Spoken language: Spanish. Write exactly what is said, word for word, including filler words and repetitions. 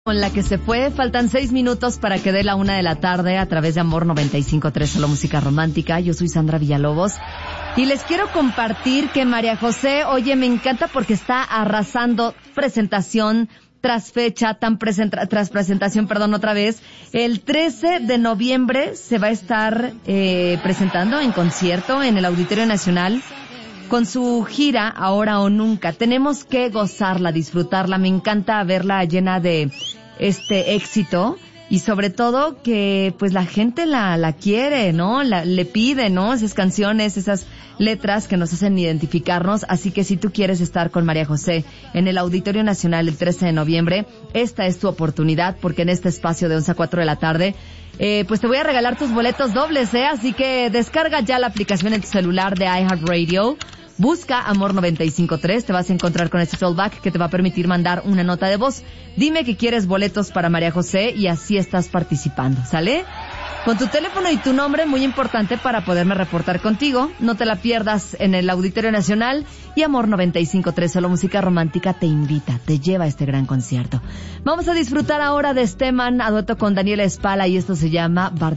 Con la que se fue, faltan seis minutos para que dé la una de la tarde a través de Amor noventa y cinco punto tres, solo música romántica. Yo soy Sandra Villalobos y les quiero compartir que María José, oye, me encanta porque está arrasando presentación tras fecha, tan presenta, tras presentación, perdón, otra vez. El trece de noviembre se va a estar eh, presentando en concierto en el Auditorio Nacional con su gira Ahora o Nunca. Tenemos que gozarla, disfrutarla. Me encanta verla llena de este éxito y sobre todo que pues la gente la la quiere, ¿no? La, le pide, ¿no? Esas canciones, esas letras que nos hacen identificarnos. Así que si tú quieres estar con María José en el Auditorio Nacional el trece de noviembre, esta es tu oportunidad, porque en este espacio de once a cuatro de la tarde Eh, pues te voy a regalar tus boletos dobles, ¿eh? Así que descarga ya la aplicación en tu celular de iHeartRadio. Busca Amor noventa y cinco punto tres, te vas a encontrar con este fallback que te va a permitir mandar una nota de voz. Dime que quieres boletos para María José y así estás participando, ¿sale? Con tu teléfono y tu nombre, muy importante para poderme reportar contigo. No te la pierdas en el Auditorio Nacional y Amor noventa y cinco punto tres, solo música romántica, te invita, te lleva a este gran concierto. Vamos a disfrutar ahora de Steman a dueto con Daniela Espala y esto se llama Bar